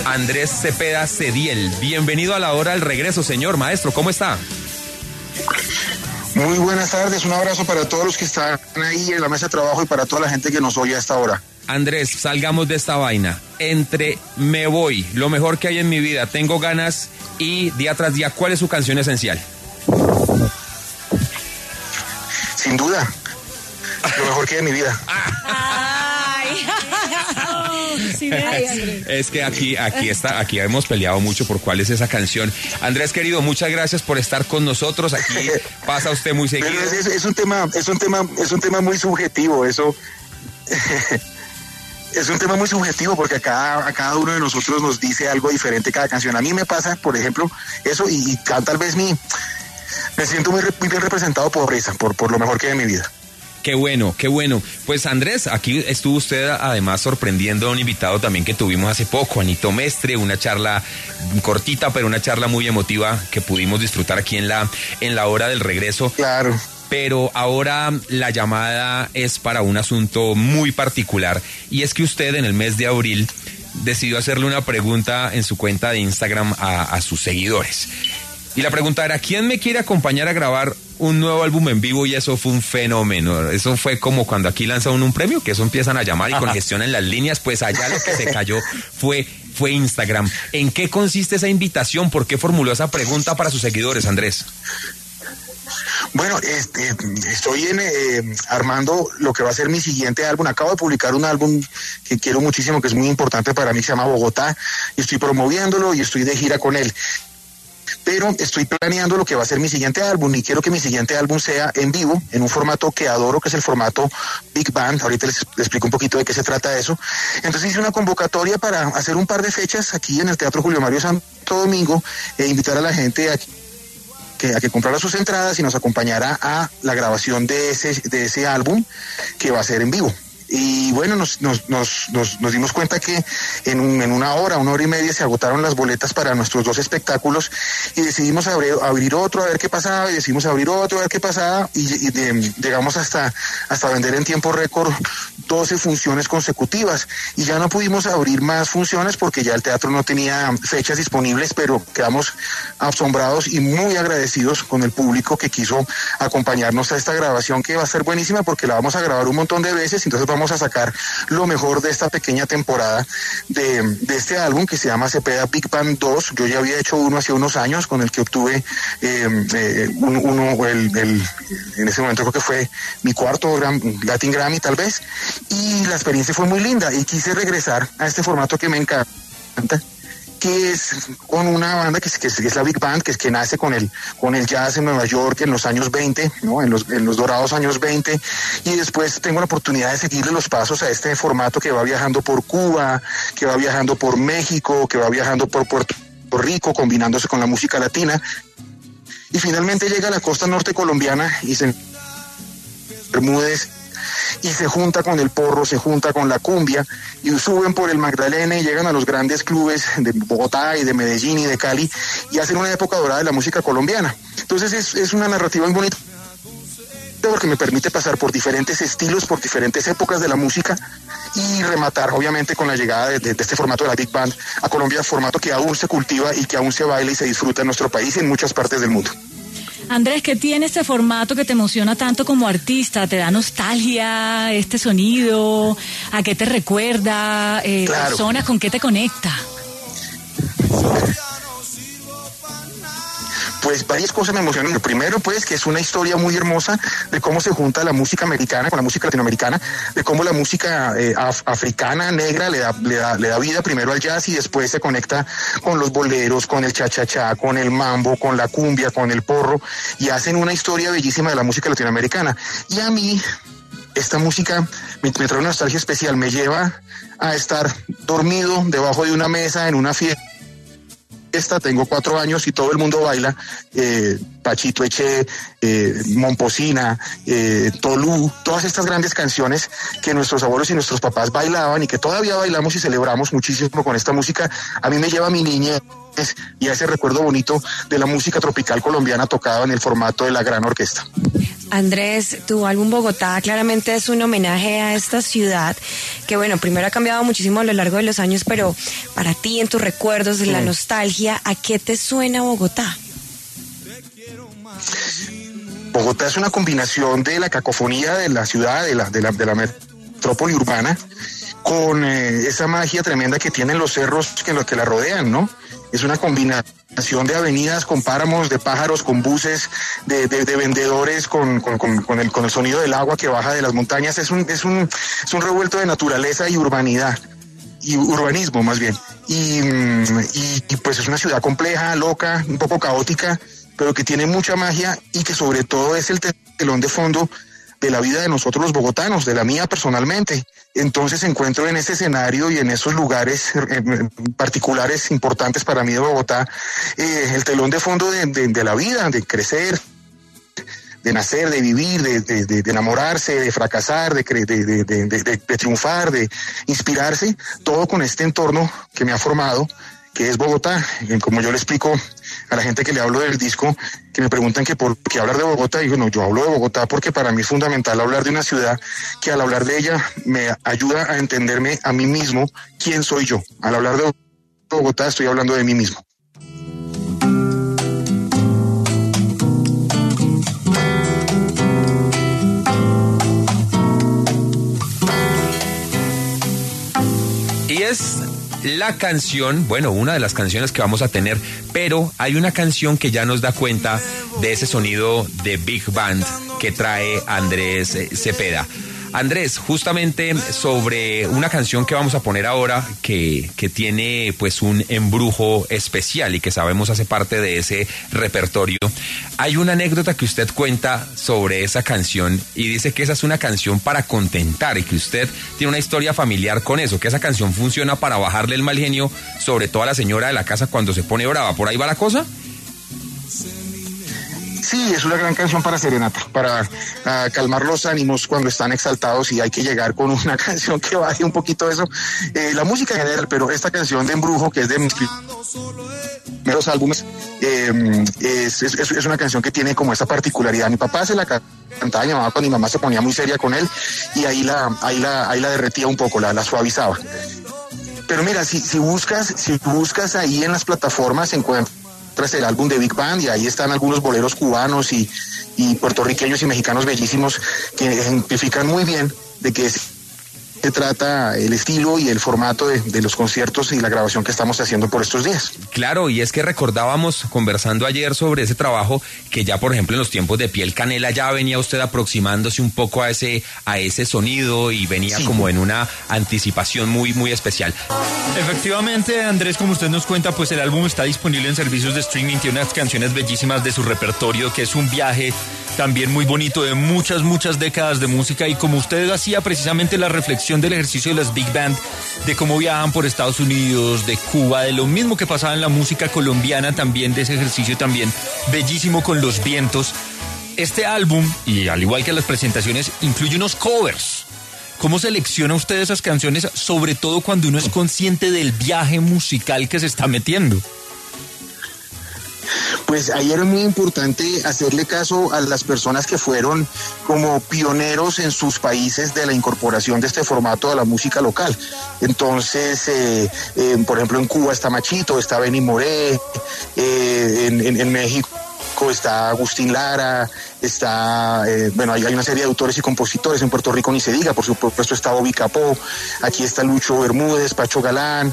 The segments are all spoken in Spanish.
Andrés Cepeda Cediel. Bienvenido a la hora del regreso, señor maestro. ¿Cómo está? Muy buenas tardes, un abrazo para todos los que están ahí en la mesa de trabajo y para toda la gente que nos oye a esta hora. Andrés, salgamos de esta vaina. Entre Me Voy, Lo Mejor que Hay en Mi Vida, Tengo Ganas y Día tras Día, ¿cuál es su canción esencial? Sin duda, Lo Mejor que Hay en Mi Vida. Sí, Es que aquí hemos peleado mucho por cuál es esa canción. Andrés, querido, muchas gracias por estar con nosotros. Aquí pasa usted muy seguido. Pero es un tema muy subjetivo, eso. Es un tema muy subjetivo porque a cada uno de nosotros nos dice algo diferente cada canción. A mí me pasa, por ejemplo, eso y tal vez me siento muy bien representado por esa, por Lo Mejor que Hay en Mi Vida. Qué bueno, qué bueno. Pues Andrés, aquí estuvo usted además sorprendiendo a un invitado también que tuvimos hace poco, Anito Mestre, una charla cortita, pero una charla muy emotiva que pudimos disfrutar aquí en la hora del regreso. Claro. Pero ahora la llamada es para un asunto muy particular, y es que usted en el mes de abril decidió hacerle una pregunta en su cuenta de Instagram a sus seguidores. Y la pregunta era, ¿quién me quiere acompañar a grabar un nuevo álbum en vivo? Y eso fue un fenómeno. Eso fue como cuando aquí lanza uno un premio, que eso empiezan a llamar y congestionan las líneas. Pues allá lo que se cayó fue Instagram. ¿En qué consiste esa invitación? ¿Por qué formuló esa pregunta para sus seguidores, Andrés? Bueno, estoy armando lo que va a ser mi siguiente álbum. Acabo de publicar un álbum que quiero muchísimo, que es muy importante para mí, que se llama Bogotá, y estoy promoviéndolo y estoy de gira con él. Pero estoy planeando lo que va a ser mi siguiente álbum y quiero que mi siguiente álbum sea en vivo, en un formato que adoro, que es el formato Big Band. Ahorita les explico un poquito de qué se trata eso. Entonces hice una convocatoria para hacer un par de fechas aquí en el Teatro Julio Mario Santo Domingo e invitar a la gente a que comprara sus entradas y nos acompañara a la grabación de ese álbum que va a ser en vivo. Y bueno, nos dimos cuenta que en una hora y media se agotaron las boletas para nuestros dos espectáculos y decidimos abrir otro a ver qué pasaba, y decidimos abrir otro a ver qué pasaba y llegamos hasta vender en tiempo récord 12 funciones consecutivas, y ya no pudimos abrir más funciones porque ya el teatro no tenía fechas disponibles, pero quedamos asombrados y muy agradecidos con el público que quiso acompañarnos a esta grabación, que va a ser buenísima porque la vamos a grabar un montón de veces. Entonces vamos a sacar lo mejor de esta pequeña temporada de este álbum que se llama Cepeda Big Band 2. Yo ya había hecho uno hace unos años con el que obtuve en ese momento creo que fue mi cuarto Latin Grammy tal vez, y la experiencia fue muy linda y quise regresar a este formato que me encanta, que es con una banda que es la Big Band, que nace con el jazz en Nueva York en los años 20, ¿no? en los dorados años 20, y después tengo la oportunidad de seguirle los pasos a este formato que va viajando por Cuba, que va viajando por México, que va viajando por Puerto Rico, combinándose con la música latina, y finalmente llega a la costa norte colombiana y se Bermúdez, y se junta con el porro, se junta con la cumbia, y suben por el Magdalena y llegan a los grandes clubes de Bogotá y de Medellín y de Cali, y hacen una época dorada de la música colombiana. Entonces es una narrativa muy bonita porque me permite pasar por diferentes estilos, por diferentes épocas de la música, y rematar obviamente con la llegada de este formato de la Big Band a Colombia, formato que aún se cultiva y que aún se baila y se disfruta en nuestro país y en muchas partes del mundo. Andrés, ¿qué tiene este formato que te emociona tanto como artista? ¿Te da nostalgia este sonido? ¿A qué te recuerda? Claro. ¿Personas con qué te conecta? Pues varias cosas me emocionan. Lo primero, pues, que es una historia muy hermosa de cómo se junta la música americana con la música latinoamericana, de cómo la música africana, negra, le da vida primero al jazz y después se conecta con los boleros, con el cha-cha-cha, con el mambo, con la cumbia, con el porro, y hacen una historia bellísima de la música latinoamericana. Y a mí esta música me trae una nostalgia especial, me lleva a estar dormido debajo de una mesa en una fiesta. Tengo 4 años y todo el mundo baila Pachito Eche, Momposina, Tolú, todas estas grandes canciones que nuestros abuelos y nuestros papás bailaban y que todavía bailamos y celebramos muchísimo con esta música. A mí me lleva a mi niñez y a ese recuerdo bonito de la música tropical colombiana tocada en el formato de la gran orquesta. Andrés, tu álbum Bogotá claramente es un homenaje a esta ciudad que, bueno, primero ha cambiado muchísimo a lo largo de los años, pero para ti, en tus recuerdos, de la nostalgia, ¿a qué te suena Bogotá? Bogotá es una combinación de la cacofonía de la ciudad, de la metrópoli urbana, con esa magia tremenda que tienen los cerros que la rodean, ¿no? Es una combinación de avenidas con páramos, de pájaros, con buses, de vendedores, con el sonido del agua que baja de las montañas. Es un revuelto de naturaleza y urbanidad, y urbanismo más bien. Y pues es una ciudad compleja, loca, un poco caótica, pero que tiene mucha magia y que sobre todo es el telón de fondo de la vida de nosotros los bogotanos, de la mía personalmente. Entonces encuentro en ese escenario y en esos lugares particulares importantes para mí de Bogotá, el telón de fondo de la vida, de crecer, de nacer, de vivir, de enamorarse, de fracasar, de triunfar, de inspirarse, todo con este entorno que me ha formado, que es Bogotá. Como yo le explico a la gente que le hablo del disco, que me preguntan que por qué hablar de Bogotá, y digo, no, yo hablo de Bogotá porque para mí es fundamental hablar de una ciudad que al hablar de ella me ayuda a entenderme a mí mismo quién soy yo. Al hablar de Bogotá estoy hablando de mí mismo. Y es la canción, bueno, una de las canciones que vamos a tener, pero hay una canción que ya nos da cuenta de ese sonido de Big Band que trae Andrés Cepeda. Andrés, justamente sobre una canción que vamos a poner ahora que tiene pues un embrujo especial y que sabemos hace parte de ese repertorio. Hay una anécdota que usted cuenta sobre esa canción y dice que esa es una canción para contentar y que usted tiene una historia familiar con eso, que esa canción funciona para bajarle el mal genio, sobre todo a la señora de la casa cuando se pone brava. ¿Por ahí va la cosa? Sí, es una gran canción para serenata, para calmar los ánimos cuando están exaltados y hay que llegar con una canción que baje un poquito eso. La música en general, pero esta canción de Embrujo, que es de mis primeros álbumes, es una canción que tiene como esa particularidad. Mi papá se la cantaba a mi mamá cuando mi mamá se ponía muy seria con él y ahí la derretía un poco, la suavizaba. Pero mira, si buscas ahí en las plataformas se encuentra el álbum de Big Band y ahí están algunos boleros cubanos y puertorriqueños y mexicanos bellísimos que ejemplifican muy bien de qué se trata el estilo y el formato de los conciertos y la grabación que estamos haciendo por estos días. Claro, y es que recordábamos conversando ayer sobre ese trabajo que ya por ejemplo en los tiempos de Piel Canela ya venía usted aproximándose un poco a ese sonido y venía como en una anticipación muy muy especial. Efectivamente, Andrés, como usted nos cuenta, pues el álbum está disponible en servicios de streaming, tiene unas canciones bellísimas de su repertorio, que es un viaje también muy bonito de muchas décadas de música, y como usted hacía precisamente la reflexión del ejercicio de las Big Band, de cómo viajan por Estados Unidos, de Cuba, de lo mismo que pasaba en la música colombiana también, de ese ejercicio también bellísimo con los vientos. Este álbum, y al igual que las presentaciones, incluye unos covers. ¿Cómo selecciona usted esas canciones, sobre todo cuando uno es consciente del viaje musical que se está metiendo? Pues ahí era muy importante hacerle caso a las personas que fueron como pioneros en sus países de la incorporación de este formato a la música local. Entonces, por ejemplo, en Cuba está Machito, está Benny Moré, en México está Agustín Lara, está, hay una serie de autores y compositores, en Puerto Rico ni se diga, por supuesto está Bobby Capó, aquí está Lucho Bermúdez, Pacho Galán,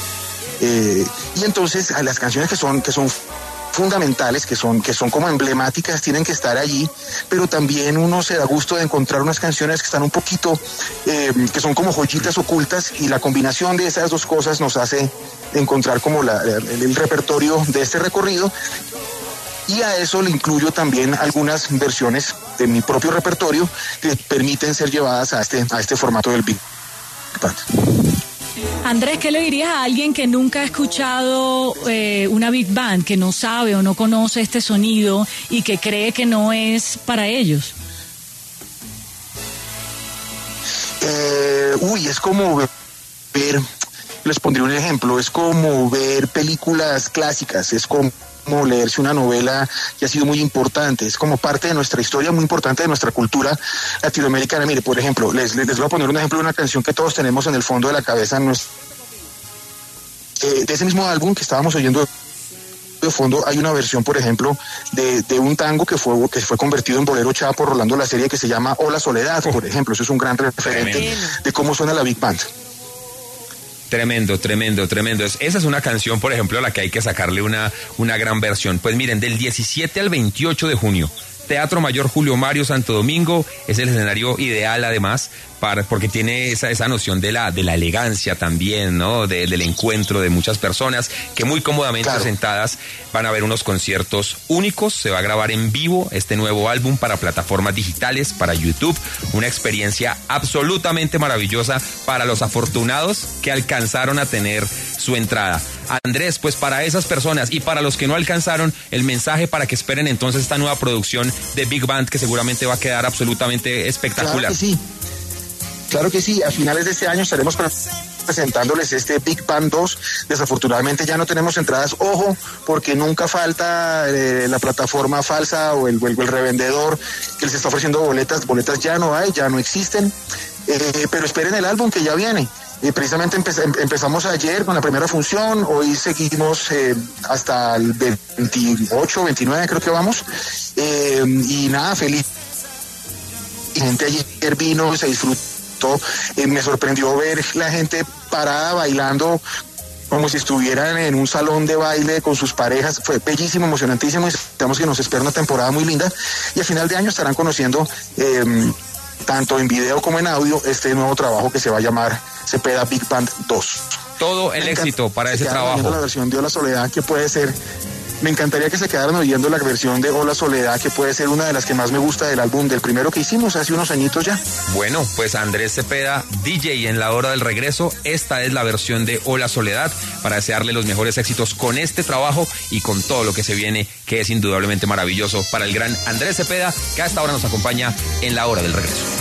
y entonces las canciones que son fundamentales, que son como emblemáticas, tienen que estar allí, pero también uno se da gusto de encontrar unas canciones que están un poquito, que son como joyitas ocultas, y la combinación de esas dos cosas nos hace encontrar como el repertorio de este recorrido. Y a eso le incluyo también algunas versiones de mi propio repertorio que permiten ser llevadas a este formato del Big Band. Andrés, ¿qué le dirías a alguien que nunca ha escuchado una Big Band, que no sabe o no conoce este sonido y que cree que no es para ellos? Es como ver, les pondré un ejemplo, es como ver películas clásicas, es como leerse una novela que ha sido muy importante, es como parte de nuestra historia, muy importante de nuestra cultura latinoamericana. Mire, por ejemplo, les voy a poner un ejemplo de una canción que todos tenemos en el fondo de la cabeza, de ese mismo álbum que estábamos oyendo de fondo. Hay una versión, por ejemplo, de un tango que fue convertido en bolero echada por Rolando La Serie, que se llama Hola Soledad, por ejemplo. Eso es un gran referente de cómo suena la Big Band. Tremendo, tremendo, tremendo. Esa es una canción, por ejemplo, a la que hay que sacarle una gran versión. Pues miren, del 17 al 28 de junio, Teatro Mayor Julio Mario, Santo Domingo, es el escenario ideal además, porque tiene esa noción de la elegancia también, ¿no? Del encuentro de muchas personas que muy cómodamente sentadas van a ver unos conciertos únicos. Se va a grabar en vivo este nuevo álbum para plataformas digitales, para YouTube, una experiencia absolutamente maravillosa para los afortunados que alcanzaron a tener su entrada. Andrés, pues para esas personas y para los que no alcanzaron, el mensaje para que esperen entonces esta nueva producción de Big Band, que seguramente va a quedar absolutamente espectacular. Claro que sí, a finales de este año estaremos presentándoles este Big Band 2. Desafortunadamente ya no tenemos entradas, ojo, porque nunca falta la plataforma falsa o el revendedor que les está ofreciendo boletas ya no hay, ya no existen, pero esperen el álbum que ya viene. Precisamente empezamos ayer con la primera función, hoy seguimos hasta el 28, 29 creo que vamos, y nada, feliz. La gente ayer vino, se disfrutó. Me sorprendió ver la gente parada bailando como si estuvieran en un salón de baile con sus parejas. Fue bellísimo, emocionantísimo, y esperamos que nos espera una temporada muy linda, y a final de año estarán conociendo tanto en video como en audio este nuevo trabajo que se va a llamar Cepeda Big Band 2. Todo el éxito para ese trabajo. La versión de Hola Soledad, que puede ser... Me encantaría que se quedaran oyendo la versión de Hola Soledad, que puede ser una de las que más me gusta del álbum, del primero que hicimos hace unos añitos ya. Bueno, pues Andrés Cepeda, DJ en La Hora del Regreso. Esta es la versión de Hola Soledad, para desearle los mejores éxitos con este trabajo y con todo lo que se viene, que es indudablemente maravilloso para el gran Andrés Cepeda, que a esta hora nos acompaña en La Hora del Regreso.